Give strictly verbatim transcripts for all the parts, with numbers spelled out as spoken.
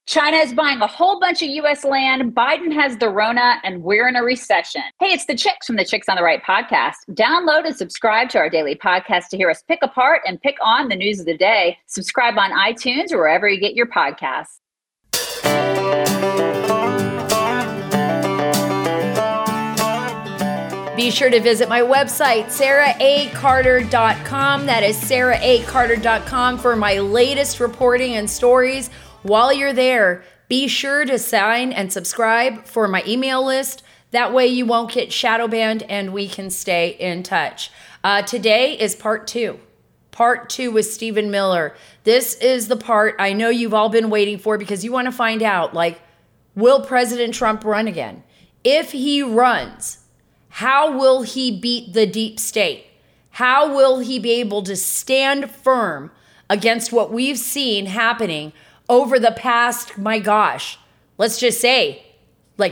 China is buying a whole bunch of U S land. Biden has the Rona, and we're in a recession. Hey, it's the Chicks from the Chicks on the Right podcast. Download and subscribe to our daily podcast to hear us pick apart and pick on the news of the day. Subscribe on iTunes or wherever you get your podcasts. Be sure to visit my website, sarah a carter dot com. That is sarah a carter dot com for my latest reporting and stories. While you're there, be sure to sign and subscribe for my email list. That way you won't get shadow banned and we can stay in touch. Uh, today is part two. Part two with Stephen Miller. This is the part I know you've all been waiting for because you want to find out, like, will President Trump run again? If he runs, how will he beat the deep state? How will he be able to stand firm against what we've seen happening over the past, my gosh, let's just say, like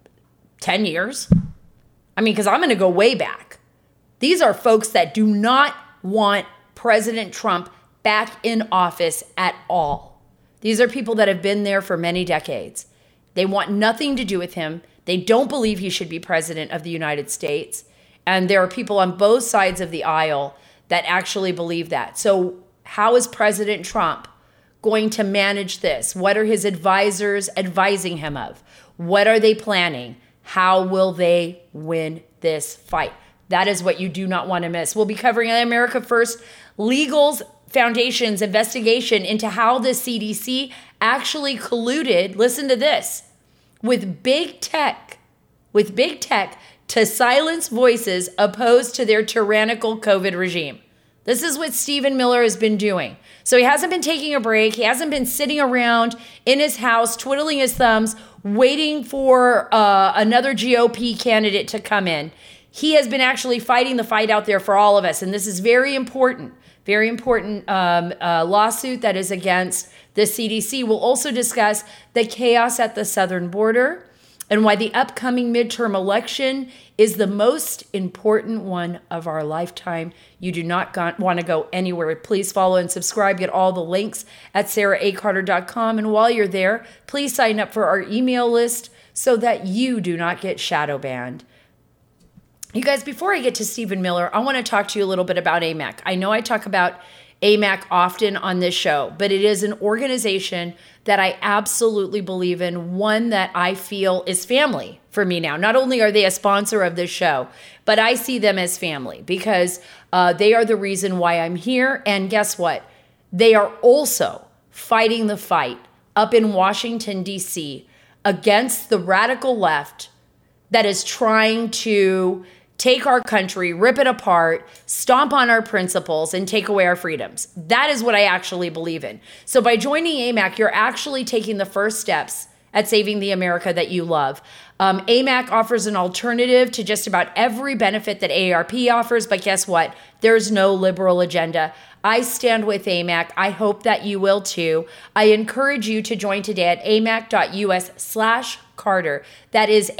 ten years? I mean, because I'm going to go way back. These are folks that do not want President Trump back in office at all. These are people that have been there for many decades. They want nothing to do with him. They don't believe he should be president of the United States. And there are people on both sides of the aisle that actually believe that. So how is President Trump going to manage this? What are his advisors advising him of? What are they planning? How will they win this fight? That is what you do not want to miss. We'll be covering America First Legal's Foundation's investigation into how the C D C actually colluded, listen to this, with big tech, with big tech to silence voices opposed to their tyrannical COVID regime. This is what Stephen Miller has been doing. So he hasn't been taking a break. He hasn't been sitting around in his house, twiddling his thumbs, waiting for uh, another G O P candidate to come in. He has been actually fighting the fight out there for all of us. And this is very important, very important um, uh, lawsuit that is against the C D C. We'll also discuss the chaos at the southern border and why the upcoming midterm election is the most important one of our lifetime. You do not go- want to go anywhere. Please follow and subscribe. Get all the links at sarah a carter dot com. And while you're there, please sign up for our email list so that you do not get shadow banned. You guys, before I get to Stephen Miller, I want to talk to you a little bit about A M A C. I know I talk about A M A C often on this show, but it is an organization that I absolutely believe in, one that I feel is family for me now. Not only are they a sponsor of this show, but I see them as family because uh, they are the reason why I'm here. And guess what? They are also fighting the fight up in Washington, D C against the radical left that is trying to take our country, rip it apart, stomp on our principles, and take away our freedoms. That is what I actually believe in. So by joining A M A C, you're actually taking the first steps at saving the America that you love. Um, A M A C offers an alternative to just about every benefit that A A R P offers, but guess what? There's no liberal agenda. I stand with A M A C. I hope that you will too. I encourage you to join today at amac.us slash Carter. That is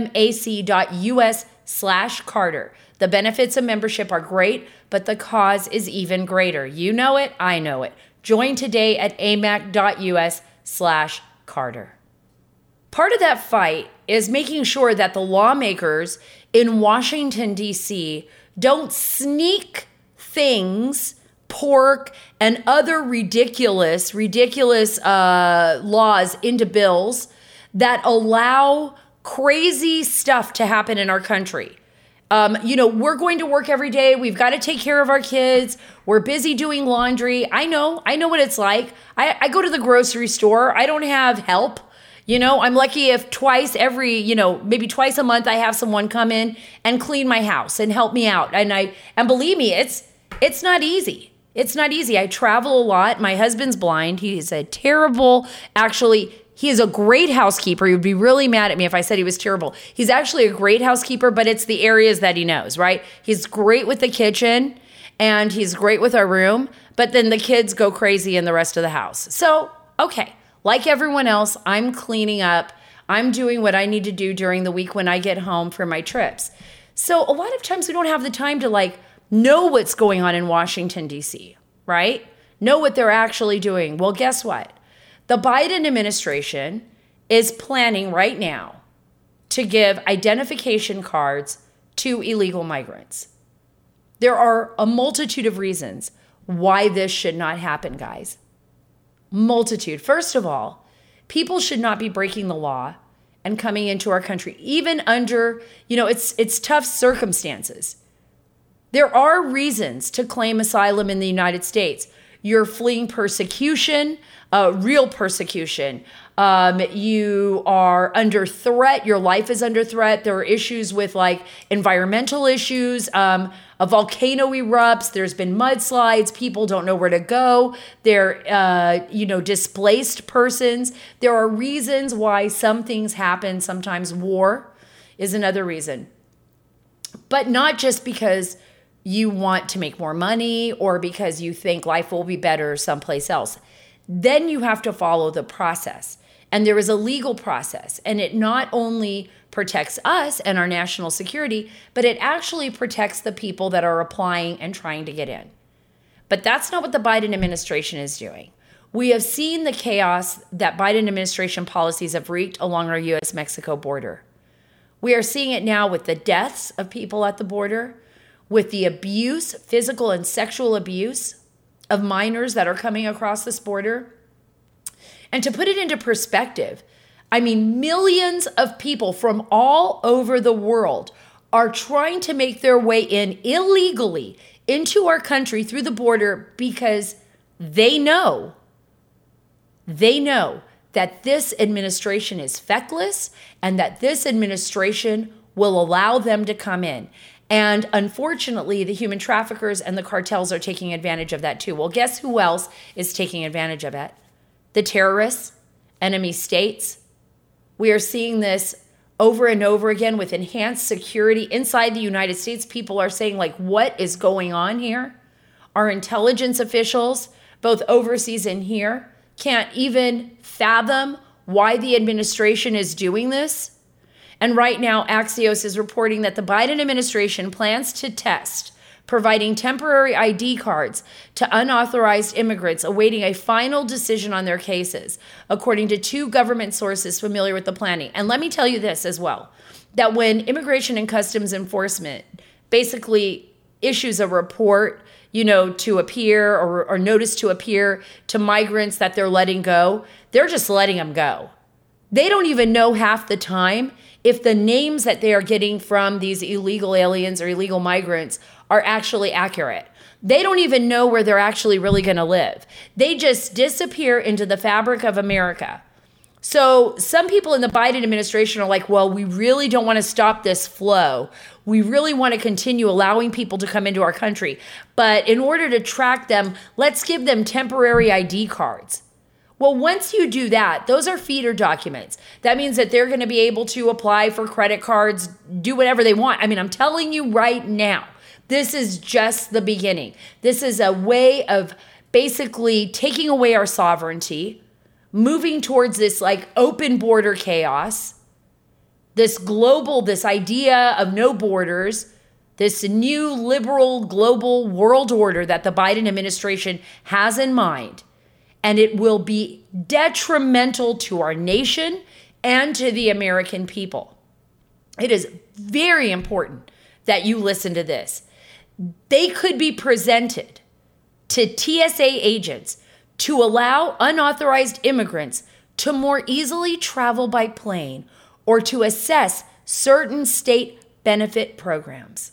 amac.us slash Carter. The benefits of membership are great, but the cause is even greater. You know it, I know it. Join today at amac.us slash Carter. Part of that fight is making sure that the lawmakers in Washington, D C don't sneak things, pork, and other ridiculous, ridiculous uh, laws into bills that allow crazy stuff to happen in our country. Um, you know, we're going to work every day. We've got to take care of our kids. We're busy doing laundry. I know, I know what it's like. I, I go to the grocery store. I don't have help. You know, I'm lucky if twice every, you know, maybe twice a month, I have someone come in and clean my house and help me out. And I, and believe me, it's, it's not easy. It's not easy. I travel a lot. My husband's blind. He's a terrible, actually, he is a great housekeeper. He would be really mad at me if I said he was terrible. He's actually a great housekeeper, but it's the areas that he knows, right? He's great with the kitchen and he's great with our room, but then the kids go crazy in the rest of the house. So, okay, like everyone else, I'm cleaning up. I'm doing what I need to do during the week when I get home for my trips. So a lot of times we don't have the time to like know what's going on in Washington, D C, right? Know what they're actually doing. Well, guess what? The Biden administration is planning right now to give identification cards to illegal migrants. There are a multitude of reasons why this should not happen, guys. Multitude. First of all, people should not be breaking the law and coming into our country, even under, you know, it's it's tough circumstances. There are reasons to claim asylum in the United States. You're fleeing persecution, uh, real persecution. Um, you are under threat. Your life is under threat. There are issues with like environmental issues. Um, a volcano erupts. There's been mudslides. People don't know where to go. They're, uh, you know, displaced persons. There are reasons why some things happen. Sometimes war is another reason. But not just because you want to make more money or because you think life will be better someplace else. Then you have to follow the process. And there is a legal process. And it not only protects us and our national security, but it actually protects the people that are applying and trying to get in. But that's not what the Biden administration is doing. We have seen the chaos that Biden administration policies have wreaked along our U S Mexico border. We are seeing it now with the deaths of people at the border, with the abuse, physical and sexual abuse of minors that are coming across this border. And to put it into perspective, I mean, millions of people from all over the world are trying to make their way in illegally into our country through the border because they know, they know that this administration is feckless and that this administration will allow them to come in. And unfortunately, the human traffickers and the cartels are taking advantage of that too. Well, guess who else is taking advantage of it? The terrorists, enemy states. We are seeing this over and over again with enhanced security inside the United States. People are saying, like, what is going on here? Our intelligence officials, both overseas and here, can't even fathom why the administration is doing this. And right now, Axios is reporting that the Biden administration plans to test providing temporary I D cards to unauthorized immigrants awaiting a final decision on their cases, according to two government sources familiar with the planning. And let me tell you this as well, that when Immigration and Customs Enforcement basically issues a report, you know, to appear or, or notice to appear to migrants that they're letting go, they're just letting them go. They don't even know half the time if the names that they are getting from these illegal aliens or illegal migrants are actually accurate. They don't even know where they're actually really going to live. They just disappear into the fabric of America. So some people in the Biden administration are like, well, we really don't want to stop this flow. We really want to continue allowing people to come into our country. But in order to track them, let's give them temporary I D cards. Well, once you do that, those are feeder documents. That means that they're going to be able to apply for credit cards, do whatever they want. I mean, I'm telling you right now, this is just the beginning. This is a way of basically taking away our sovereignty, moving towards this like open border chaos, this global, this idea of no borders, this new liberal global world order that the Biden administration has in mind. And it will be detrimental to our nation and to the American people. It is very important that you listen to this. They could be presented to T S A agents to allow unauthorized immigrants to more easily travel by plane or to assess certain state benefit programs.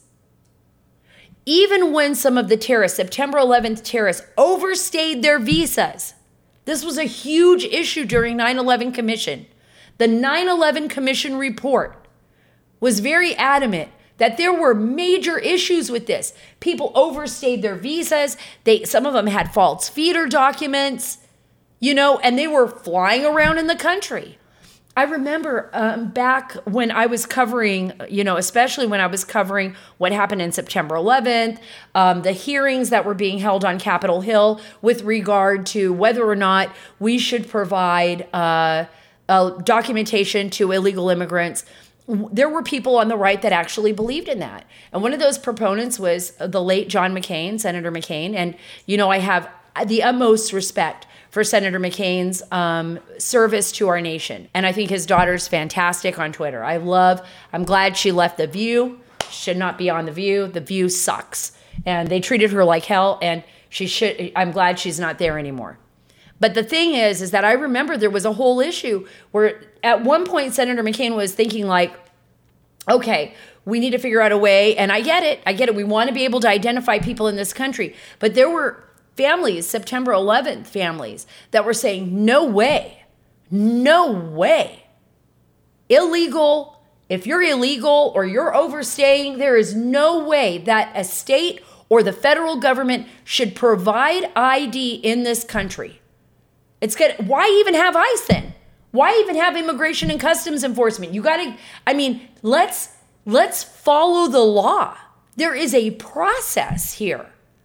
Even when some of the terrorists, September eleventh terrorists, overstayed their visas. This was a huge issue during nine eleven Commission. The nine eleven Commission report was very adamant that there were major issues with this. People overstayed their visas. They, some of them had false feeder documents, you know, and they were flying around in the country. I remember um, back when I was covering, you know, especially when I was covering what happened in September eleventh, um, the hearings that were being held on Capitol Hill with regard to whether or not we should provide uh, uh, documentation to illegal immigrants. There were people on the right that actually believed in that. And one of those proponents was the late John McCain, Senator McCain. And, you know, I have the utmost respect for Senator McCain's um, service to our nation. And I think his daughter's fantastic on Twitter. I love, I'm glad she left The View. Should not be on The View. The View sucks. And they treated her like hell, and she should, I'm glad she's not there anymore. But the thing is, is that I remember there was a whole issue where at one point Senator McCain was thinking like, okay, we need to figure out a way, and I get it, I get it. We want to be able to identify people in this country. But there were families, September eleventh families, that were saying, no way, no way. Illegal. If you're illegal or you're overstaying, there is no way that a state or the federal government should provide I D in this country. It's good. Why even have ICE then? Why even have Immigration and Customs Enforcement? You got to, I mean, let's let's follow the law. There is a process here.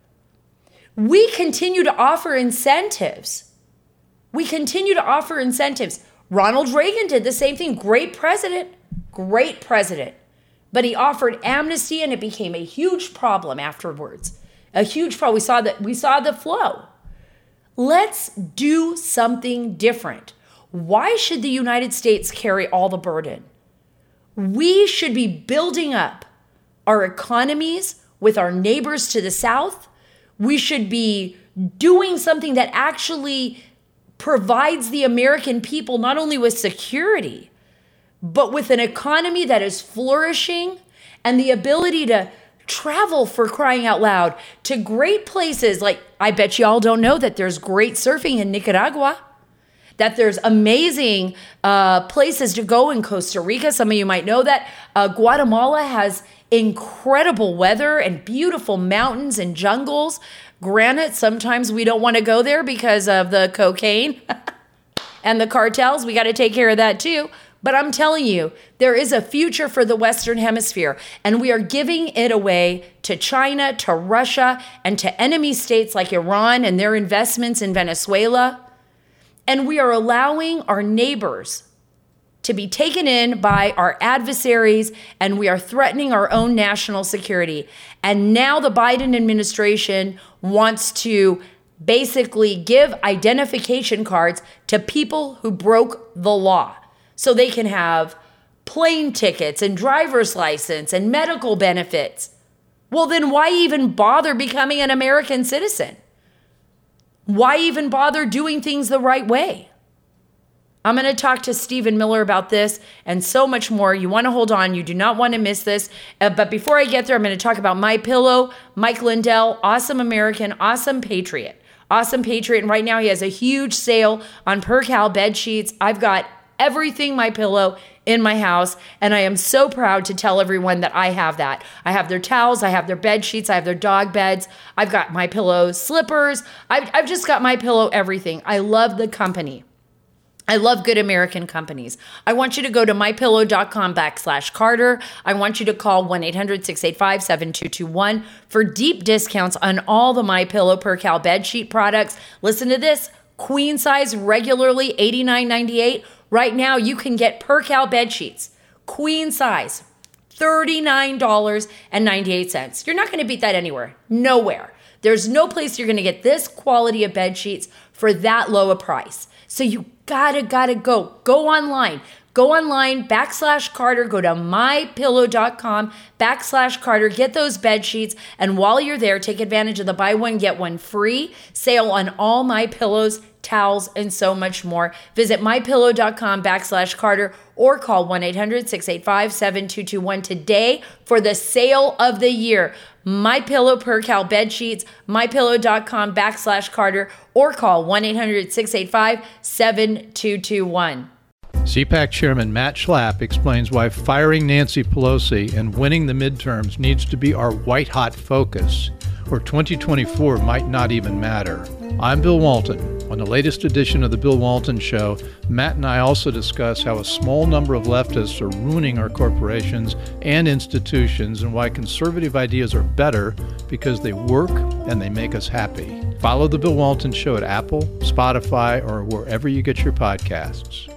We continue to offer incentives. We continue to offer incentives. Ronald Reagan did the same thing. Great president. Great president. But he offered amnesty, and it became a huge problem afterwards. A huge problem. We saw that we saw the flow. Let's do something different. Why should the United States carry all the burden? We should be building up our economies with our neighbors to the south. We should be doing something that actually provides the American people not only with security, but with an economy that is flourishing and the ability to travel, for crying out loud, to great places. Like, I bet y'all don't know that there's great surfing in Nicaragua, that there's amazing uh, places to go in Costa Rica. Some of you might know that. Uh, Guatemala has incredible weather and beautiful mountains and jungles. Granted, sometimes we don't want to go there because of the cocaine and the cartels. We got to take care of that too. But I'm telling you, there is a future for the Western Hemisphere, and we are giving it away to China, to Russia, and to enemy states like Iran and their investments in Venezuela. And we are allowing our neighbors to be taken in by our adversaries, and we are threatening our own national security. And now the Biden administration wants to basically give identification cards to people who broke the law, so they can have plane tickets and driver's license and medical benefits. Well, then why even bother becoming an American citizen? Why even bother doing things the right way? I'm going to talk to Stephen Miller about this and so much more. You want to hold on. You do not want to miss this. Uh, but before I get there, I'm going to talk about MyPillow, Mike Lindell, awesome American, awesome patriot. Awesome patriot. And right now he has a huge sale on Percale bed sheets. I've got everything MyPillow in my house, and I am so proud to tell everyone that I have that. I have their towels, I have their bed sheets, I have their dog beds, I've got MyPillow slippers, I've, I've just got MyPillow everything. I love the company. I love good American companies. I want you to go to mypillow.com backslash Carter. I want you to call one eight hundred six eight five seven two two one for deep discounts on all the MyPillow Percale bedsheet products. Listen to this, queen size regularly eighty-nine ninety-eight. Right now, you can get Percale bed sheets, queen size, thirty-nine ninety-eight. You're not going to beat that anywhere, nowhere. There's no place you're going to get this quality of bed sheets for that low a price. So you gotta, gotta go. Go online. Go online, backslash Carter. Go to mypillow.com, backslash Carter. Get those bed sheets. And while you're there, take advantage of the buy one, get one free sale on all MyPillows, towels, and so much more. Visit mypillow.com backslash Carter or call one eight hundred six eight five seven two two one today for the sale of the year. MyPillow Percale bed sheets, mypillow.com backslash Carter or call one eight hundred six eight five seven two two one. C PAC Chairman Matt Schlapp explains why firing Nancy Pelosi and winning the midterms needs to be our white-hot focus, or twenty twenty-four might not even matter. I'm Bill Walton. On the latest edition of The Bill Walton Show, Matt and I also discuss how a small number of leftists are ruining our corporations and institutions and why conservative ideas are better because they work and they make us happy. Follow The Bill Walton Show at Apple, Spotify, or wherever you get your podcasts.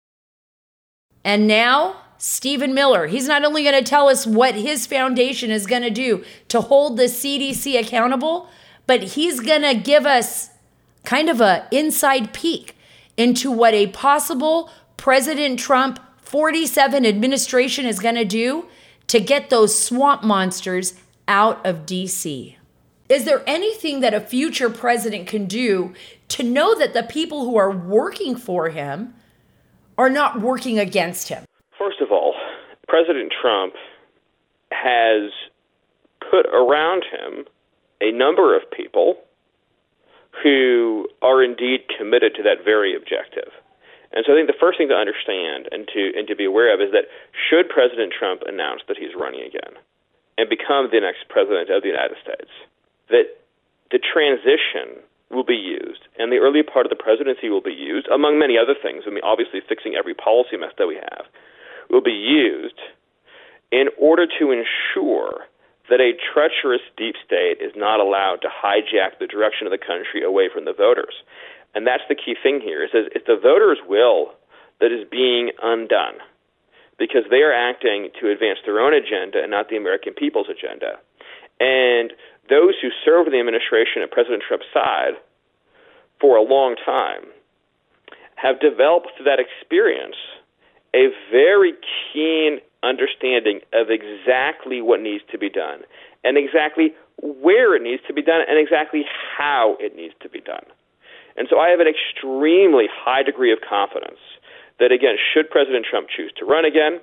And now, Stephen Miller. He's not only going to tell us what his foundation is going to do to hold the C D C accountable, but he's going to give us kind of a inside peek into what a possible President Trump forty-seven administration is going to do to get those swamp monsters out of D C. Is there anything that a future president can do to know that the people who are working for him are not working against him? First of all, President Trump has put around him a number of people who are indeed committed to that very objective. And so I think the first thing to understand and to and to be aware of is that should President Trump announce that he's running again and become the next president of the United States, that the transition will be used and the early part of the presidency will be used, among many other things, I mean, obviously fixing every policy mess that we have, will be used in order to ensure that a treacherous deep state is not allowed to hijack the direction of the country away from the voters. And that's the key thing here. It says it's the voters' will that is being undone because they are acting to advance their own agenda and not the American people's agenda. And those who served the administration at President Trump's side for a long time have developed through that experience a very keen understanding of exactly what needs to be done and exactly where it needs to be done and exactly how it needs to be done. And so I have an extremely high degree of confidence that, again, should President Trump choose to run again,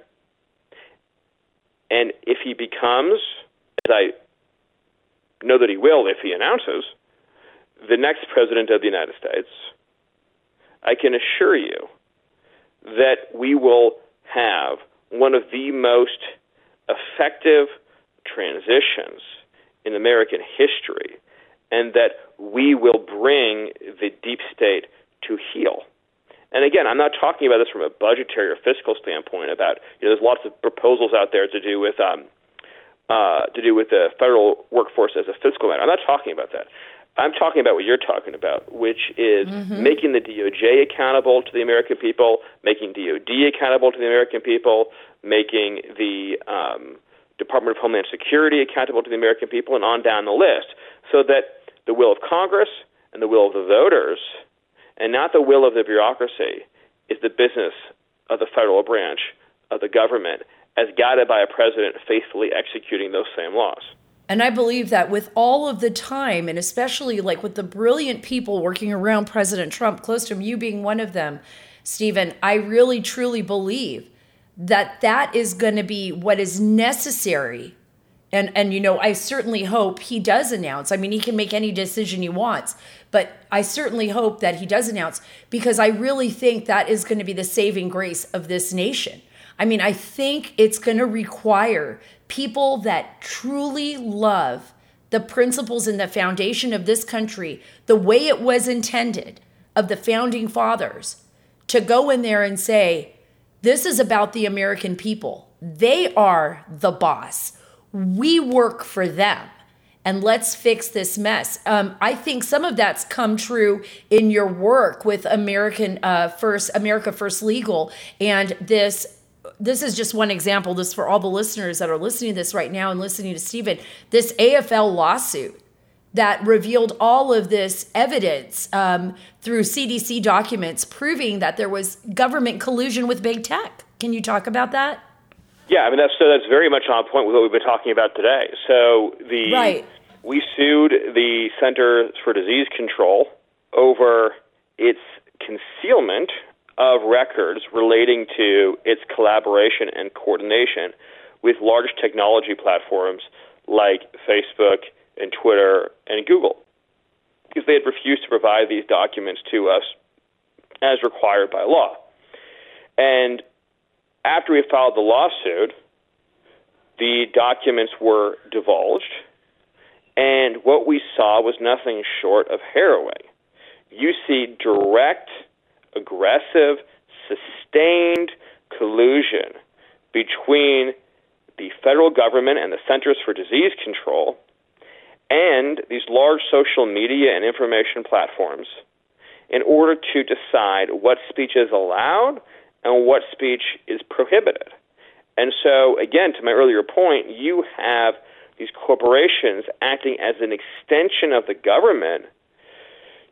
and if he becomes, as I know that he will if he announces, the next president of the United States, I can assure you that we will have one of the most effective transitions in American history, and that we will bring the deep state to heel. And again, I'm not talking about this from a budgetary or fiscal standpoint. About you know, there's lots of proposals out there to do with um, uh, to do with the federal workforce as a fiscal matter. I'm not talking about that. I'm talking about what you're talking about, which is mm-hmm. making the D O J accountable to the American people, making D O D accountable to the American people, making the um, Department of Homeland Security accountable to the American people, and on down the list, so that the will of Congress and the will of the voters, and not the will of the bureaucracy, is the business of the federal branch of the government, as guided by a president faithfully executing those same laws. And I believe that with all of the time, and especially like with the brilliant people working around President Trump, close to him, you being one of them, Stephen, I really truly believe that that is going to be what is necessary. And, and you know, I certainly hope he does announce. I mean, he can make any decision he wants, but I certainly hope that he does announce, because I really think that is going to be the saving grace of this nation. I mean, I think it's going to require people that truly love the principles and the foundation of this country, the way it was intended, of the founding fathers, to go in there and say, this is about the American people. They are the boss. We work for them. And let's fix this mess. Um, I think some of that's come true in your work with American uh, First, America First Legal, and this. This is just one example. This for all the listeners that are listening to this right now and listening to Stephen. This A F L lawsuit that revealed all of this evidence um, through C D C documents proving that there was government collusion with big tech. Can you talk about that? Yeah, I mean that's so that's very much on point with what we've been talking about today. So the right. we sued the Center for Disease Control over its concealment of records relating to its collaboration and coordination with large technology platforms like Facebook and Twitter and Google, because they had refused to provide these documents to us as required by law. And after we filed the lawsuit, the documents were divulged, and what we saw was nothing short of harrowing. You see direct, aggressive, sustained collusion between the federal government and the Centers for Disease Control and these large social media and information platforms in order to decide what speech is allowed and what speech is prohibited. And so, again, to my earlier point, you have these corporations acting as an extension of the government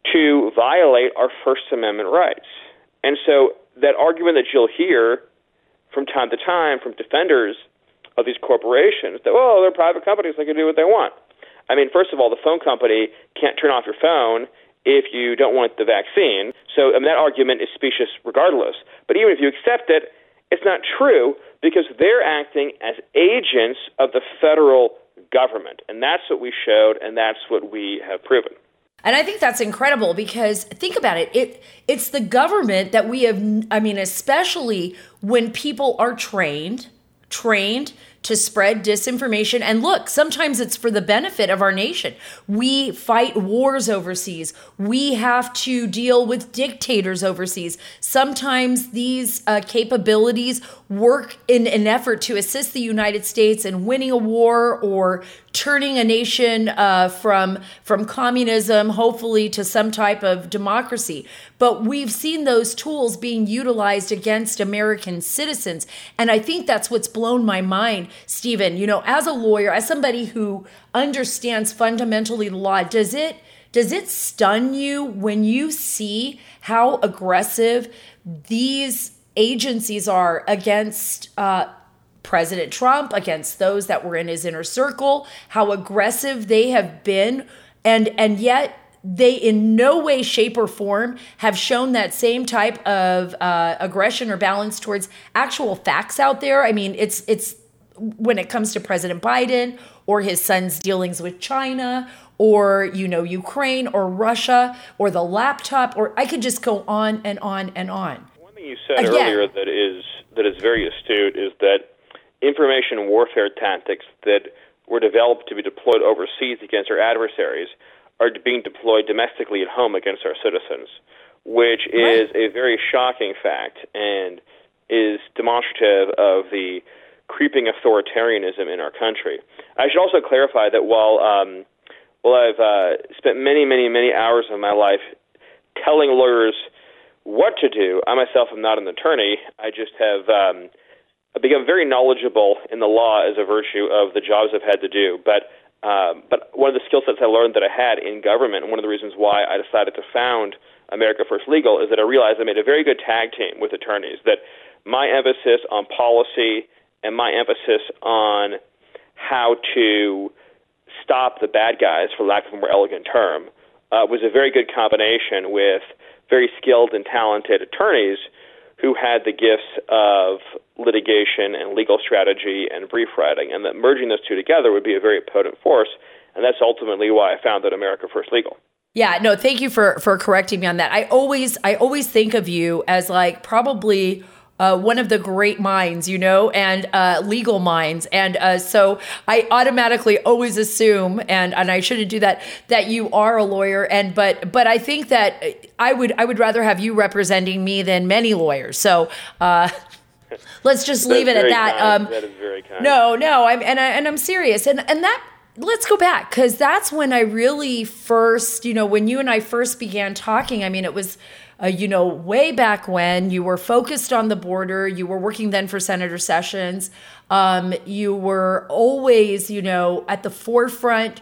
to violate our First Amendment rights. And so that argument that you'll hear from time to time from defenders of these corporations that, well, they're private companies, they can do what they want. I mean, first of all, the phone company can't turn off your phone if you don't want the vaccine. So I mean, that argument is specious regardless. But even if you accept it, it's not true because they're acting as agents of the federal government. And that's what we showed, and that's what we have proven. And I think that's incredible because think about it. It it's the government that we have, I mean, especially when people are trained, trained to spread disinformation. And look, sometimes it's for the benefit of our nation. We fight wars overseas. We have to deal with dictators overseas. Sometimes these uh, capabilities work in an effort to assist the United States in winning a war or turning a nation uh, from, from communism, hopefully, to some type of democracy. But we've seen those tools being utilized against American citizens. And I think that's what's blown my mind, Stephen. You know, as a lawyer, as somebody who understands fundamentally the law, does it does it stun you when you see how aggressive these agencies are against uh, President Trump, against those that were in his inner circle, how aggressive they have been, and and yet they in no way, shape, or form have shown that same type of uh, aggression or balance towards actual facts out there? I mean, it's it's when it comes to President Biden or his son's dealings with China or, you know, Ukraine or Russia or the laptop, or I could just go on and on and on. One thing you said Again, earlier that is that is very astute is that information warfare tactics that were developed to be deployed overseas against our adversaries are being deployed domestically at home against our citizens, which is right. a very shocking fact and is demonstrative of the creeping authoritarianism in our country. I should also clarify that while um, while I've uh, spent many, many, many hours of my life telling lawyers what to do, I myself am not an attorney. I just have um, become very knowledgeable in the law as a virtue of the jobs I've had to do. But Um, but one of the skill sets I learned that I had in government, and one of the reasons why I decided to found America First Legal, is that I realized I made a very good tag team with attorneys, that my emphasis on policy and my emphasis on how to stop the bad guys, for lack of a more elegant term, uh, was a very good combination with very skilled and talented attorneys who had the gifts of litigation and legal strategy and brief writing, and that merging those two together would be a very potent force, and that's ultimately why I founded America First Legal. Yeah, no, thank you for for correcting me on that. I always I always think of you as like probably uh, one of the great minds, you know, and uh, legal minds, and uh, so I automatically always assume, and and I shouldn't do that, that you are a lawyer, and but but I think that I would I would rather have you representing me than many lawyers. So. Uh, Let's just leave it at that. Um, that is very kind. No, no, I'm and I and I'm serious, and and that. Let's go back, because that's when I really first, you know, when you and I first began talking. I mean, it was, uh, you know, way back when you were focused on the border. You were working then for Senator Sessions. Um, you were always, you know, at the forefront,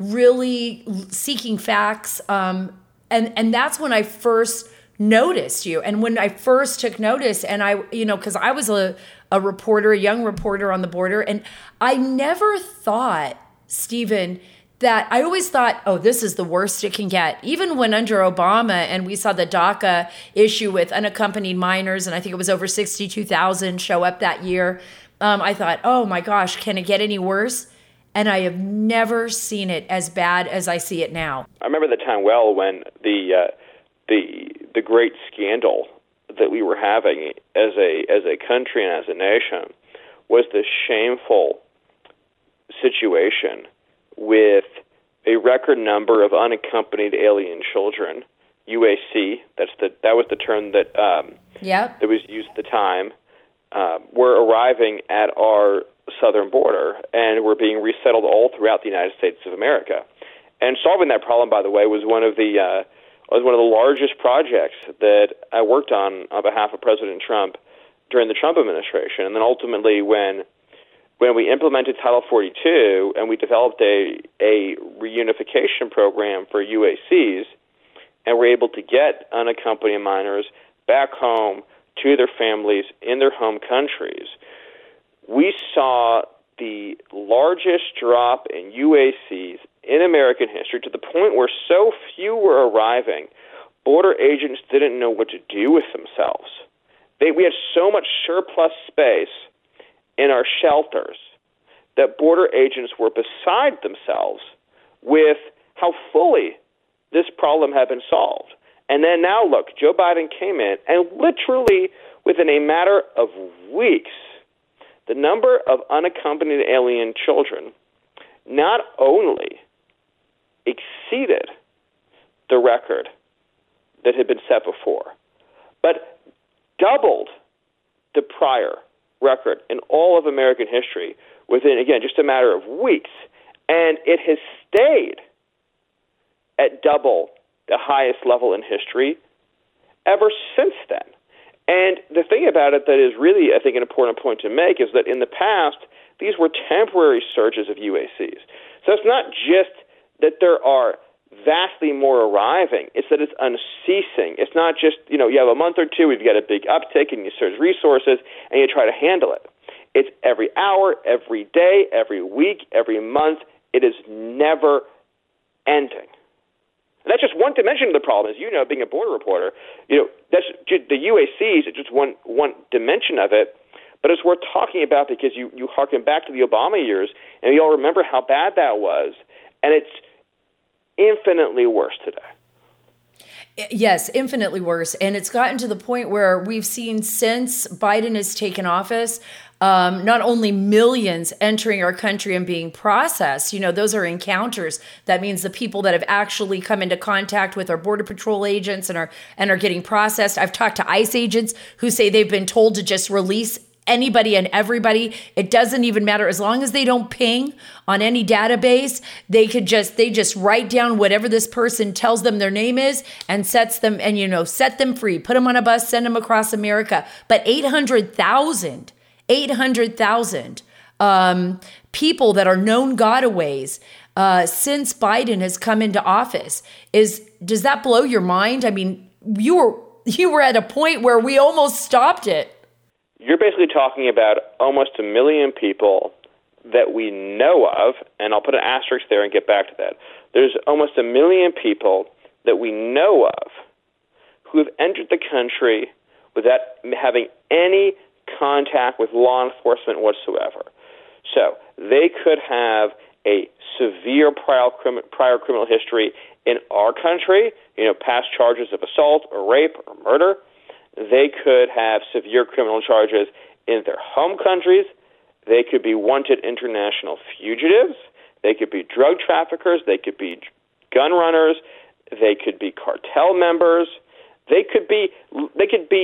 really seeking facts, um, and and that's when I first noticed you. And when I first took notice, and I, you know, because I was a, a reporter, a young reporter on the border, and I never thought, Stephen, that I always thought, oh, this is the worst it can get. Even when under Obama and we saw the DACA issue with unaccompanied minors, and I think it was over sixty-two thousand show up that year, um, I thought, oh my gosh, can it get any worse? And I have never seen it as bad as I see it now. I remember the time well when the uh, the the great scandal that we were having as a as a country and as a nation was the shameful situation with a record number of unaccompanied alien children, U A C. That's the that was the term that um, yep. that was used at the time. Uh, were arriving at our southern border and were being resettled all throughout the United States of America. And solving that problem, by the way, was one of the uh, was one of the largest projects that I worked on on behalf of President Trump during the Trump administration. And then ultimately, when when we implemented Title forty-two and we developed a a reunification program for U A Cs, and were able to get unaccompanied minors back home to their families in their home countries, we saw the largest drop in U A Cs in American history, to the point where so few were arriving, border agents didn't know what to do with themselves. They, we had so much surplus space in our shelters that border agents were beside themselves with how fully this problem had been solved. And then now, look, Joe Biden came in, and literally within a matter of weeks, the number of unaccompanied alien children not only exceeded the record that had been set before, but doubled the prior record in all of American history within, again, just a matter of weeks. And it has stayed at double the highest level in history ever since then. And the thing about it that is really, I think, an important point to make is that in the past, these were temporary surges of U A Cs. So it's not just that there are vastly more arriving, it's that it's unceasing. It's not just, you know, you have a month or two, we've got a big uptick, and you surge resources, and you try to handle it. It's every hour, every day, every week, every month. It is never ending. And that's just one dimension of the problem. As you know, being a border reporter, you know, that's just, the U A Cs is just one one dimension of it. But it's worth talking about because you, you harken back to the Obama years, and you all remember how bad that was. And it's infinitely worse today. Yes, infinitely worse. And it's gotten to the point where we've seen since Biden has taken office, um, not only millions entering our country and being processed, you know, those are encounters. That means the people that have actually come into contact with our Border Patrol agents and are and are getting processed. I've talked to ICE agents who say they've been told to just release anybody and everybody. It doesn't even matter. As long as they don't ping on any database, they could just, they just write down whatever this person tells them their name is and sets them, and, you know, set them free, put them on a bus, send them across America. But eight hundred thousand, eight hundred thousand um, people that are known gotaways uh, since Biden has come into office. Is, does that blow your mind? I mean, you were, you were at a point where we almost stopped it. You're basically talking about almost a million people that we know of, and I'll put an asterisk there and get back to that. There's almost a million people that we know of who have entered the country without having any contact with law enforcement whatsoever. So they could have a severe prior, prior criminal history in our country, you know, past charges of assault or rape or murder. They could have severe criminal charges in their home countries. They could be wanted international fugitives. They could be drug traffickers. They could be gun runners. They could be cartel members. They could be they could be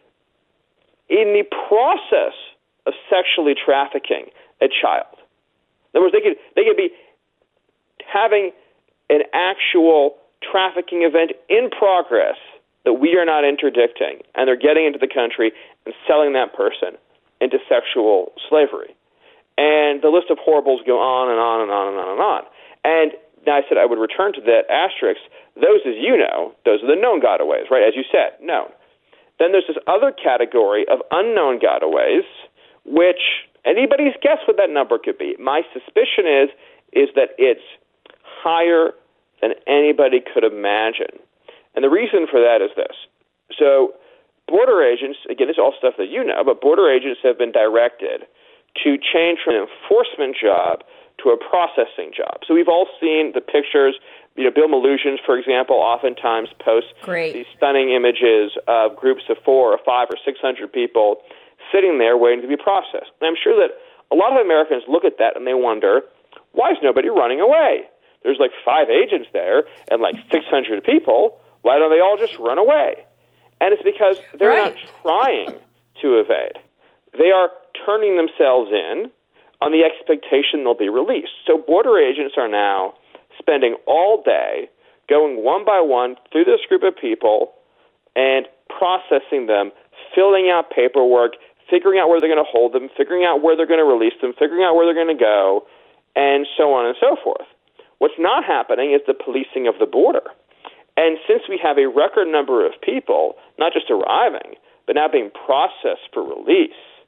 in the process of sexually trafficking a child. In other words, they could they could be having an actual trafficking event in progress that we are not interdicting, and they're getting into the country and selling that person into sexual slavery. And the list of horribles go on and on and on and on and on. And now I said I would return to that asterisk. Those, as you know, those are the known gotaways, right? As you said, known. Then there's this other category of unknown gotaways, which anybody's guess what that number could be. My suspicion is, is that it's higher than anybody could imagine. And the reason for that is this. So border agents, again, this is all stuff that you know, but border agents have been directed to change from an enforcement job to a processing job. So we've all seen the pictures. You know, Bill Maloogian, for example, oftentimes posts Great. these stunning images of groups of four or five or six hundred people sitting there waiting to be processed. And I'm sure that a lot of Americans look at that and they wonder, why is nobody running away? There's like five agents there and like six hundred people. Why don't they all just run away? And it's because they're right. not trying to evade. They are turning themselves in on the expectation they'll be released. So border agents are now spending all day going one by one through this group of people and processing them, filling out paperwork, figuring out where they're going to hold them, figuring out where they're going to release them, figuring out where they're going to go, and so on and so forth. What's not happening is the policing of the border. And since we have a record number of people, not just arriving, but now being processed for release,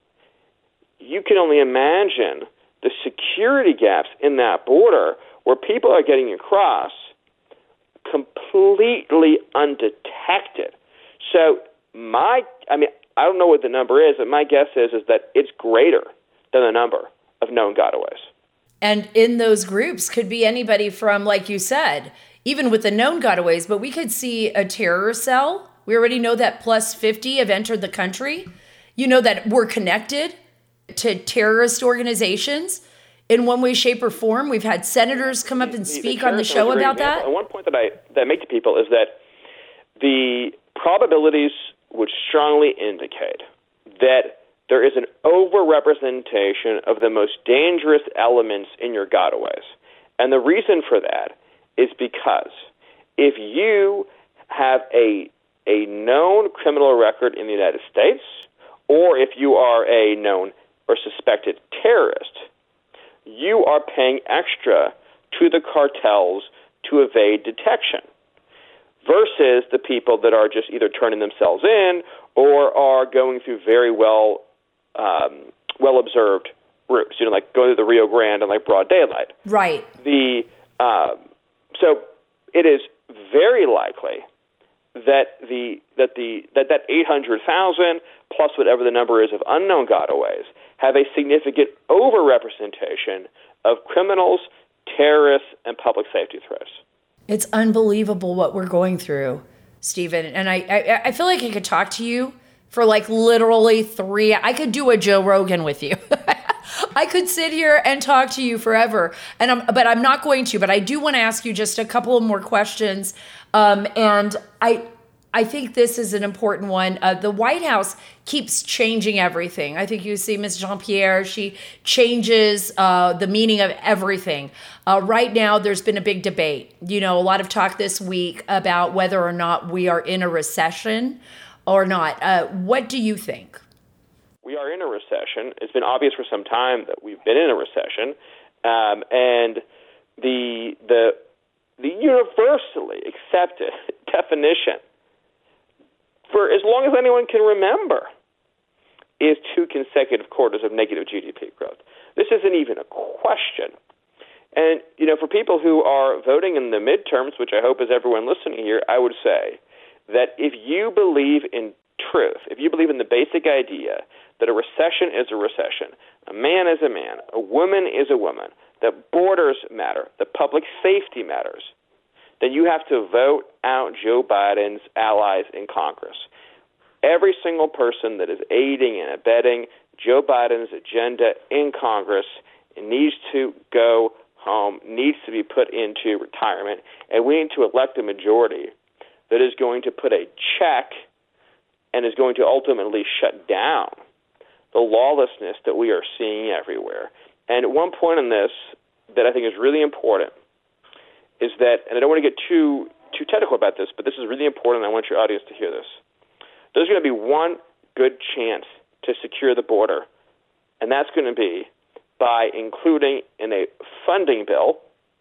you can only imagine the security gaps in that border where people are getting across completely undetected. So my, I mean, I don't know what the number is, but my guess is is that it's greater than the number of known gotaways. And in those groups could be anybody from, like you said, even with the known gotaways, but we could see a terror cell. We already know that plus fifty have entered the country. You know that we're connected to terrorist organizations in one way, shape, or form. We've had senators come up and speak the on the show about that. And one point that I that I make to people is that the probabilities would strongly indicate that there is an overrepresentation of the most dangerous elements in your gotaways. And the reason for that is because if you have a a known criminal record in the United States, or if you are a known or suspected terrorist, you are paying extra to the cartels to evade detection, versus the people that are just either turning themselves in or are going through very well um, well-observed routes, you know, like going to the Rio Grande in like broad daylight. Right. The um, so it is very likely that the that the that that eight hundred thousand plus whatever the number is of unknown gotaways have a significant overrepresentation of criminals, terrorists, and public safety threats. It's unbelievable what we're going through, Stephen. And I, I, I feel like I could talk to you for like literally three. I could do a Joe Rogan with you. I could sit here and talk to you forever, and I'm, but I'm not going to. But I do want to ask you just a couple of more questions. Um, and I, I think this is an important one. Uh, the White House keeps changing everything. I think you see Miz Jean-Pierre, she changes uh, the meaning of everything. Uh, right now, there's been a big debate. You know, a lot of talk this week about whether or not we are in a recession or not. Uh, what do you think? We are in a recession. It's been obvious for some time that we've been in a recession, um, and the the the universally accepted definition for as long as anyone can remember is two consecutive quarters of negative G D P growth. This isn't even a question. And, you know, for people who are voting in the midterms, which I hope is everyone listening here, I would say that if you believe in truth, if you believe in the basic idea that a recession is a recession, a man is a man, a woman is a woman, that borders matter, that public safety matters, then you have to vote out Joe Biden's allies in Congress. Every single person that is aiding and abetting Joe Biden's agenda in Congress needs to go home, needs to be put into retirement, and we need to elect a majority that is going to put a check and is going to ultimately shut down the lawlessness that we are seeing everywhere. And at one point in this that I think is really important is that, and I don't want to get too too technical about this, but this is really important, and I want your audience to hear this. There's going to be one good chance to secure the border, and that's going to be by including in a funding bill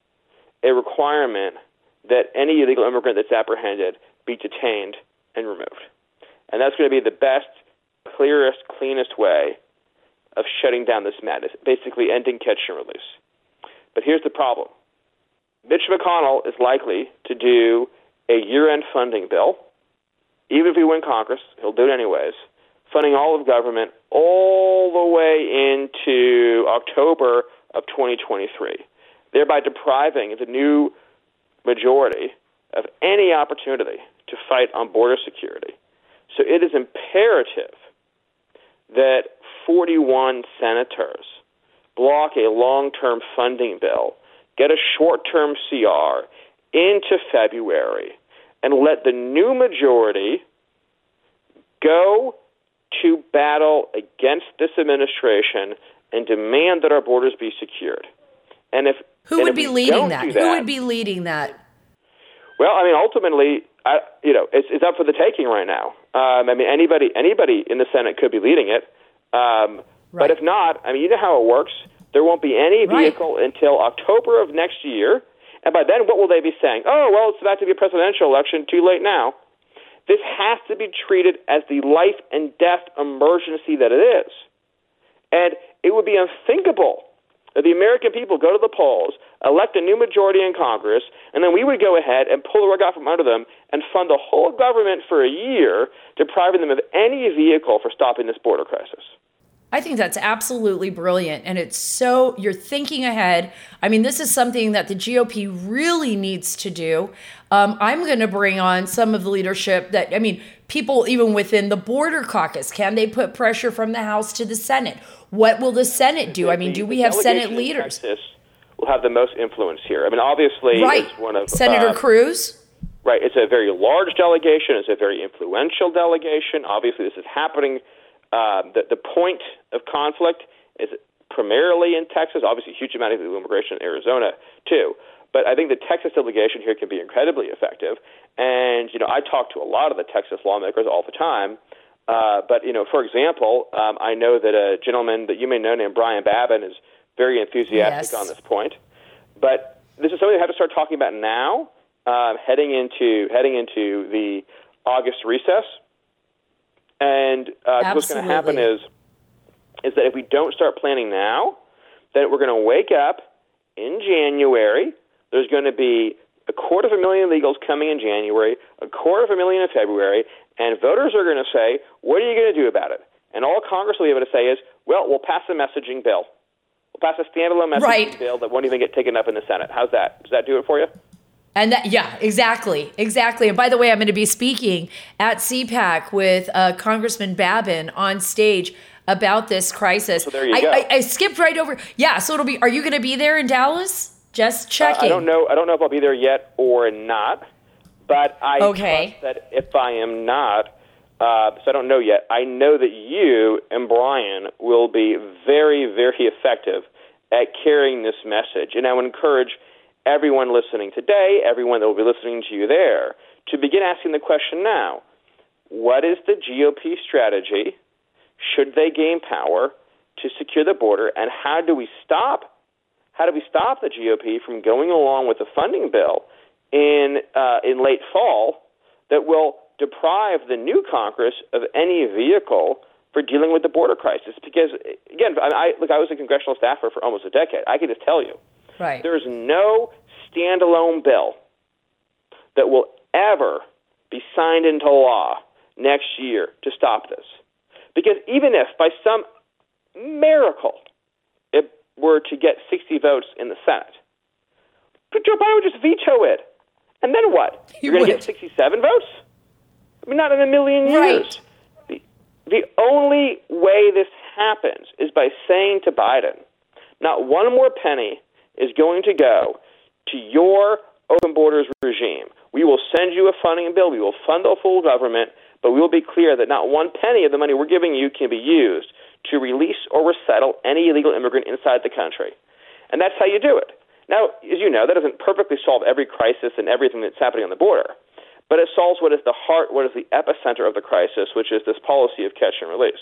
a requirement that any illegal immigrant that's apprehended be detained and removed. And that's going to be the best, clearest, cleanest way of shutting down this madness, basically ending catch and release. But here's the problem. Mitch McConnell is likely to do a year-end funding bill. Even if he wins Congress, he'll do it anyways, funding all of government all the way into October of twenty twenty-three, thereby depriving the new majority of any opportunity to fight on border security. So it is imperative that forty-one senators block a long-term funding bill, get a short-term C R into February, and let the new majority go to battle against this administration and demand that our borders be secured. And if who and would if be we leading don't that? do that? Who would be leading that? Well, I mean, ultimately, I, you know, it's, it's up for the taking right now. Um, I mean, anybody anybody in the Senate could be leading it. Um, right. But if not, I mean, you know how it works. There won't be any vehicle right. until October of next year, And by then, what will they be saying? Oh, well, it's about to be a presidential election. Too late now. This has to be treated as the life and death emergency that it is. And it would be unthinkable that the American people go to the polls, elect a new majority in Congress, and then we would go ahead and pull the rug out from under them and fund the whole government for a year, depriving them of any vehicle for stopping this border crisis. I think that's absolutely brilliant. And it's so, you're thinking ahead. I mean, this is something that the G O P really needs to do. Um, I'm going to bring on some of the leadership that, I mean, people even within the border caucus. Can they put pressure from the House to the Senate? What will the Senate do? I mean, do we have Senate leaders? Texas will have the most influence here. I mean, obviously, right. it's one of Senator uh, Cruz. Right. It's a very large delegation. It's a very influential delegation. Obviously, this is happening. Uh, the, the point of conflict is primarily in Texas. Obviously, a huge amount of illegal immigration in Arizona, too. But I think the Texas delegation here can be incredibly effective. And, you know, I talk to a lot of the Texas lawmakers all the time. Uh, but, you know, for example, um, I know that a gentleman that you may know named Brian Babin is very enthusiastic yes. on this point. But this is something we have to start talking about now, uh, heading into heading into the August recess. And uh, what's going to happen is is that if we don't start planning now, then we're going to wake up in January. There's going to be a quarter of a million illegals coming in January, a quarter of a million in February, and voters are going to say, what are you going to do about it? And all Congress will be able to say is, well, we'll pass a messaging bill. We'll pass a standalone messaging right. bill that won't even get taken up in the Senate. How's that? Does that do it for you? And that, yeah, exactly, exactly. And by the way, I'm going to be speaking at C PAC with uh, Congressman Babin on stage about this crisis. So there you I, go. I, I skipped right over. Yeah, so it'll be. Are you going to be there in Dallas? Just checking. Uh, I don't know. I don't know if I'll be there yet or not. But I okay. trust that if I am not, uh, so I don't know yet. I know that you and Brian will be very, very effective at carrying this message, and I would encourage everyone listening today, everyone that will be listening to you there, to begin asking the question now, what is the G O P strategy, should they gain power, to secure the border, and how do we stop, how do we stop the G O P from going along with the funding bill in uh, in late fall that will deprive the new Congress of any vehicle for dealing with the border crisis? Because, again, I, I, look, I was a congressional staffer for almost a decade. I can just tell you, right. There is no standalone bill that will ever be signed into law next year to stop this. Because even if, by some miracle, it were to get sixty votes in the Senate, Joe Biden would just veto it. And then what? He You're going to would. get sixty-seven votes? I mean, not in a million years. Right. The, the only way this happens is by saying to Biden, not one more penny is going to go to your open borders regime. We will send you a funding bill. We will fund the full government, but we will be clear that not one penny of the money we're giving you can be used to release or resettle any illegal immigrant inside the country. And that's how you do it. Now, as you know, that doesn't perfectly solve every crisis and everything that's happening on the border, but it solves what is the heart, what is the epicenter of the crisis, which is this policy of catch and release.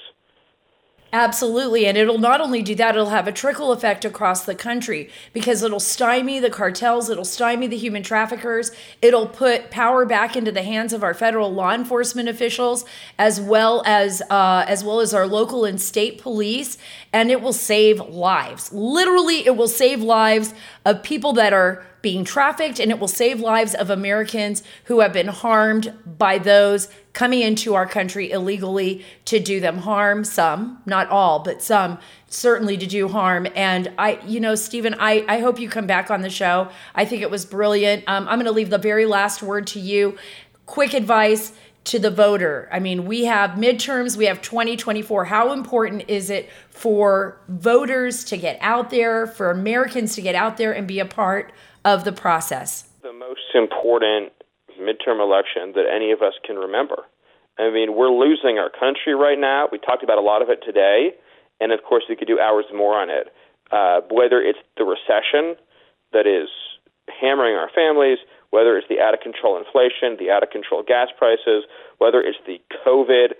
Absolutely. And it'll not only do that, it'll have a trickle effect across the country because it'll stymie the cartels, it'll stymie the human traffickers, it'll put power back into the hands of our federal law enforcement officials, as well as uh, as well as our local and state police, and it will save lives. Literally, it will save lives of people that are being trafficked, and it will save lives of Americans who have been harmed by those coming into our country illegally to do them harm. Some, not all, but some certainly to do harm. And I, you know, Stephen, I, I hope you come back on the show. I think it was brilliant. Um, I'm going to leave the very last word to you. Quick advice to the voter. I mean, we have midterms, we have twenty twenty-four. How important is it for voters to get out there, for Americans to get out there and be a part of the process? The most important midterm election that any of us can remember. I mean, we're losing our country right now. We talked about a lot of it today, and of course we could do hours more on it. Uh, whether it's the recession that is hammering our families, whether it's the out-of-control inflation, the out-of-control gas prices, whether it's the COVID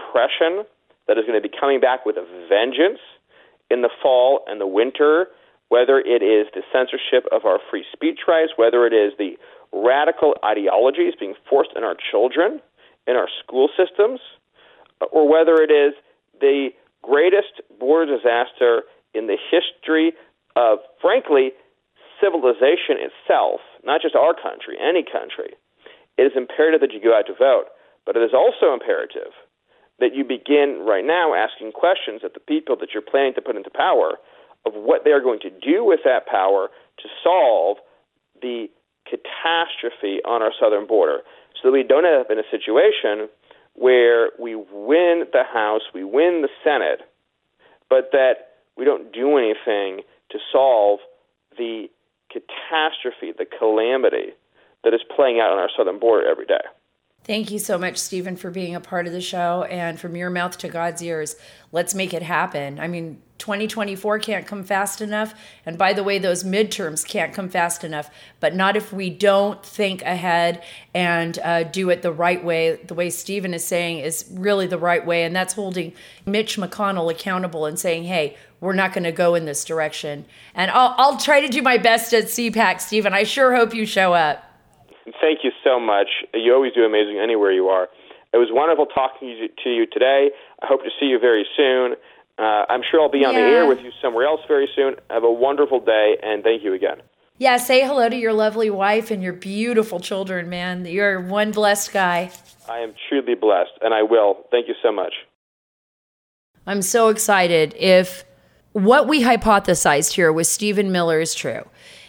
repression that is going to be coming back with a vengeance in the fall and the winter, whether it is the censorship of our free speech rights, whether it is the radical ideologies being forced on our children in our school systems, or whether it is the greatest border disaster in the history of, frankly, civilization itself, not just our country, any country. It is imperative that you go out to vote, but it is also imperative that you begin right now asking questions of the people that you're planning to put into power of what they are going to do with that power to solve the catastrophe on our southern border, so that we don't end up in a situation where we win the House, we win the Senate, but that we don't do anything to solve the catastrophe, the calamity that is playing out on our southern border every day. Thank you so much, Stephen, for being a part of the show. And from your mouth to God's ears, let's make it happen. I mean, twenty twenty-four can't come fast enough. And by the way, those midterms can't come fast enough, but not if we don't think ahead and uh, do it the right way. The way Stephen is saying is really the right way. And that's holding Mitch McConnell accountable and saying, hey, we're not going to go in this direction. And I'll, I'll try to do my best at C PAC, Stephen. I sure hope you show up. Thank you so much. You always do amazing anywhere you are. It was wonderful talking to you today. I hope to see you very soon. Uh, I'm sure I'll be on yeah. the air with you somewhere else very soon. Have a wonderful day, and thank you again. Yeah, say hello to your lovely wife and your beautiful children, man. You're one blessed guy. I am truly blessed, and I will. Thank you so much. I'm so excited. If what we hypothesized here with Stephen Miller is true,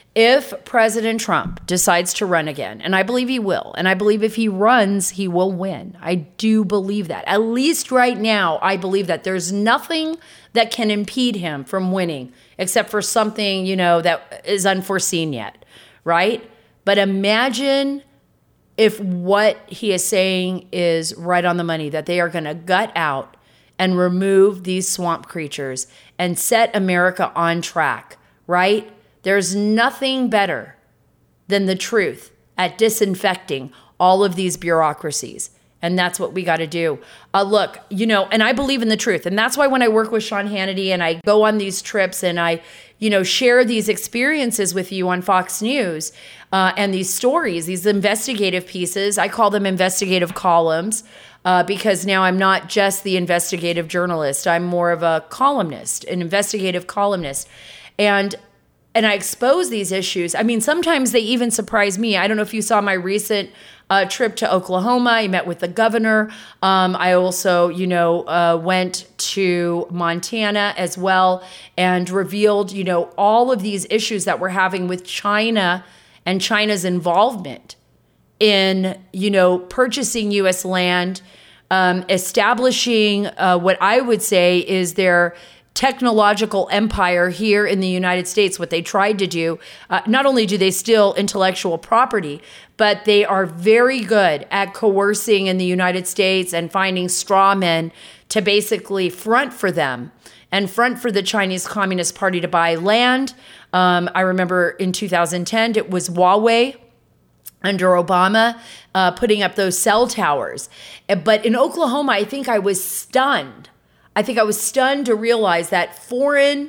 if President Trump decides to run again, and I believe he will, and I believe if he runs, he will win. I do believe that. At least right now, I believe that there's nothing that can impede him from winning, except for something, you know, that is unforeseen yet, right? But imagine if what he is saying is right on the money, that they are going to gut out and remove these swamp creatures and set America on track, right? There's nothing better than the truth at disinfecting all of these bureaucracies. And that's what we got to do. Uh, look, you know, and I believe in the truth. And that's why when I work with Sean Hannity and I go on these trips and I, you know, share these experiences with you on Fox News uh, and these stories, these investigative pieces, I call them investigative columns uh, because now I'm not just the investigative journalist. I'm more of a columnist, an investigative columnist. And And I expose these issues. I mean, sometimes they even surprise me. I don't know if you saw my recent uh, trip to Oklahoma. I met with the governor. Um, I also, you know, uh, went to Montana as well and revealed, you know, all of these issues that we're having with China and China's involvement in, you know, purchasing U S land, um, establishing uh, what I would say is their technological empire here in the United States. What they tried to do, uh, not only do they steal intellectual property, but they are very good at coercing in the United States and finding straw men to basically front for them and front for the Chinese Communist Party to buy land. Um, I remember in two thousand ten, it was Huawei under Obama uh, putting up those cell towers. But in Oklahoma, I think I was stunned I think I was stunned to realize that foreign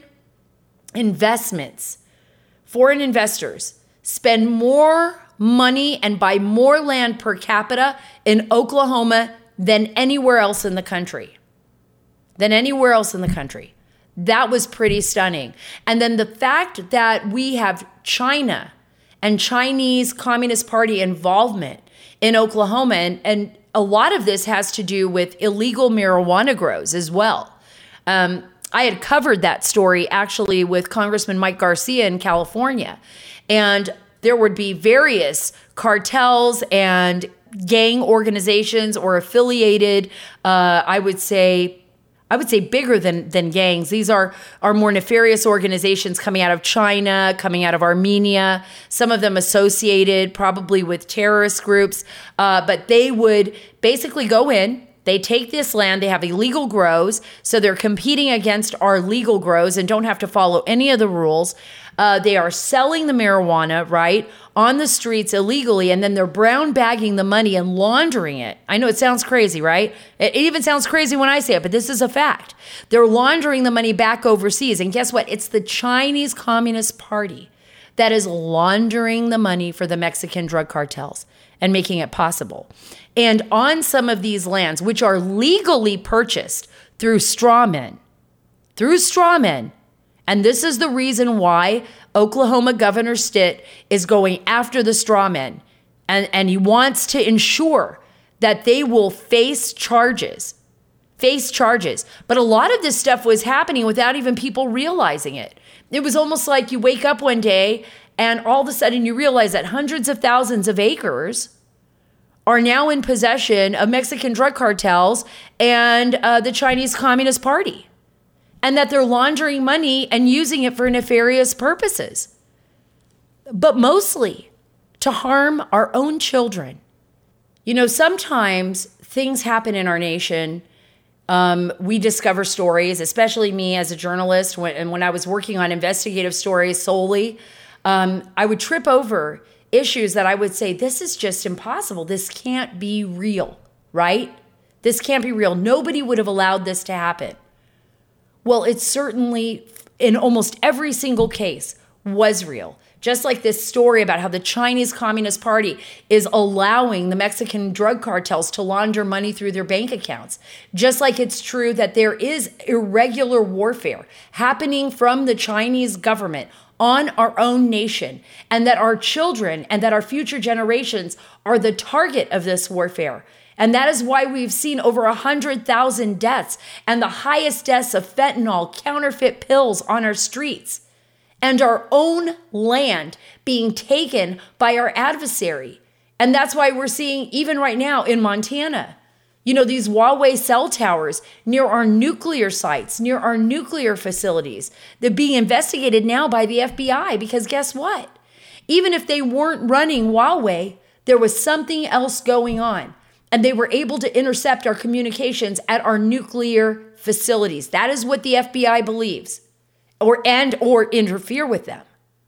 investments, foreign investors spend more money and buy more land per capita in Oklahoma than anywhere else in the country. Than anywhere else in the country. That was pretty stunning. And then the fact that we have China and Chinese Communist Party involvement in Oklahoma, and, and a lot of this has to do with illegal marijuana grows as well. Um, I had covered that story actually with Congressman Mike Garcia in California. And there would be various cartels and gang organizations or affiliated, uh, I would say, I would say bigger than than gangs. These are, are more nefarious organizations coming out of China, coming out of Armenia, some of them associated probably with terrorist groups. Uh, but they would basically go in They take this land, they have illegal grows, so they're competing against our legal grows and don't have to follow any of the rules. Uh, they are selling the marijuana, right, on the streets illegally, and then they're brown bagging the money and laundering it. I know it sounds crazy, right? It, it even sounds crazy when I say it, but this is a fact. They're laundering the money back overseas, and guess what? It's the Chinese Communist Party that is laundering the money for the Mexican drug cartels and making it possible. And on some of these lands, which are legally purchased through straw men, through straw men, and this is the reason why Oklahoma Governor Stitt is going after the straw men. And, and he wants to ensure that they will face charges, face charges. But a lot of this stuff was happening without even people realizing it. It was almost like you wake up one day and all of a sudden you realize that hundreds of thousands of acres are now in possession of Mexican drug cartels and uh, the Chinese Communist Party, and that they're laundering money and using it for nefarious purposes, but mostly to harm our own children. You know, sometimes things happen in our nation. Um, we discover stories, especially me as a journalist, when, and when I was working on investigative stories solely, um, I would trip over issues that I would say, this is just impossible. This can't be real, right? This can't be real. Nobody would have allowed this to happen. Well, it certainly, in almost every single case, was real. Just like this story about how the Chinese Communist Party is allowing the Mexican drug cartels to launder money through their bank accounts. Just like it's true that there is irregular warfare happening from the Chinese government on our own nation, and that our children and that our future generations are the target of this warfare. And that is why we've seen over one hundred thousand deaths and the highest deaths of fentanyl, counterfeit pills on our streets, and our own land being taken by our adversary. And that's why we're seeing, even right now in Montana, you know, these Huawei cell towers near our nuclear sites, near our nuclear facilities, they're being investigated now by the F B I, because guess what? Even if they weren't running Huawei, there was something else going on. And they were able to intercept our communications at our nuclear facilities. That is what the F B I believes, or and or interfere with them.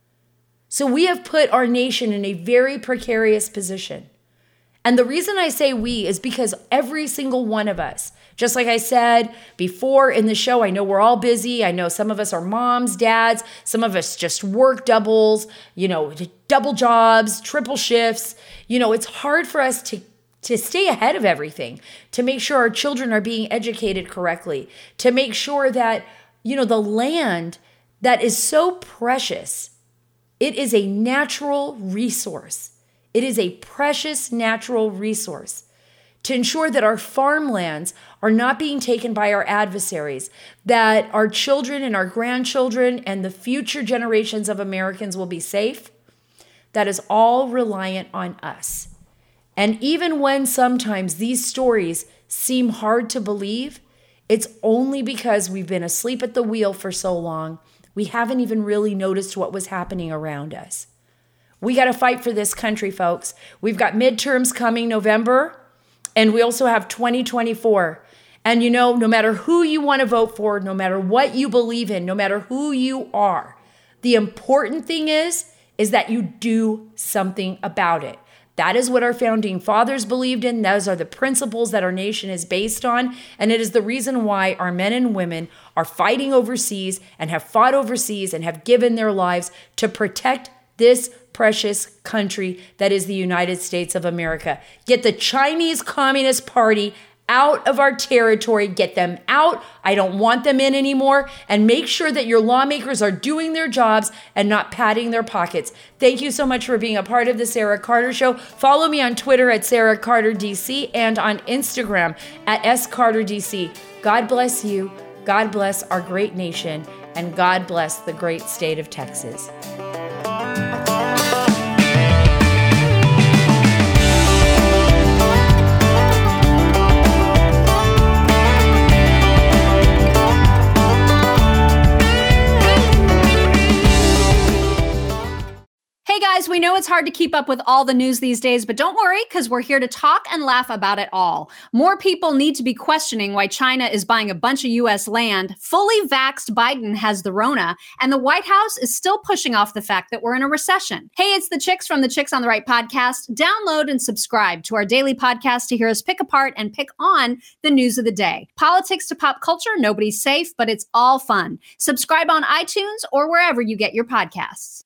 So we have put our nation in a very precarious position. And the reason I say we is because every single one of us, just like I said before in the show, I know we're all busy. I know some of us are moms, dads. Some of us just work doubles, you know, double jobs, triple shifts. You know, it's hard for us to to stay ahead of everything, to make sure our children are being educated correctly, to make sure that, you know, the land that is so precious, it is a natural resource. It is a precious natural resource. To ensure that our farmlands are not being taken by our adversaries, that our children and our grandchildren and the future generations of Americans will be safe, that is all reliant on us. And even when sometimes these stories seem hard to believe, it's only because we've been asleep at the wheel for so long, we haven't even really noticed what was happening around us. We got to fight for this country, folks. We've got midterms coming November, and we also have twenty twenty-four. And you know, no matter who you want to vote for, no matter what you believe in, no matter who you are, the important thing is, is that you do something about it. That is what our founding fathers believed in. Those are the principles that our nation is based on. And it is the reason why our men and women are fighting overseas and have fought overseas and have given their lives to protect this precious country that is the United States of America. Get the Chinese Communist Party out of our territory. Get them out. I don't want them in anymore. And make sure that your lawmakers are doing their jobs and not padding their pockets. Thank you so much for being a part of the Sarah Carter Show. Follow me on Twitter at Sarah Carter D C and on Instagram at S Carter D C. God bless you. God bless our great nation. And God bless the great state of Texas. Hey guys, we we know it's hard to keep up with all the news these days, but don't worry, because we're here to talk and laugh about it all. More people need to be questioning why China is buying a bunch of U S land. Fully vaxxed Biden has the Rona, and the White House is still pushing off the fact that we're in a recession. Hey, it's the Chicks from the Chicks on the Right podcast. Download and subscribe to our daily podcast to hear us pick apart and pick on the news of the day. Politics to pop culture, nobody's safe, but it's all fun. Subscribe on iTunes or wherever you get your podcasts.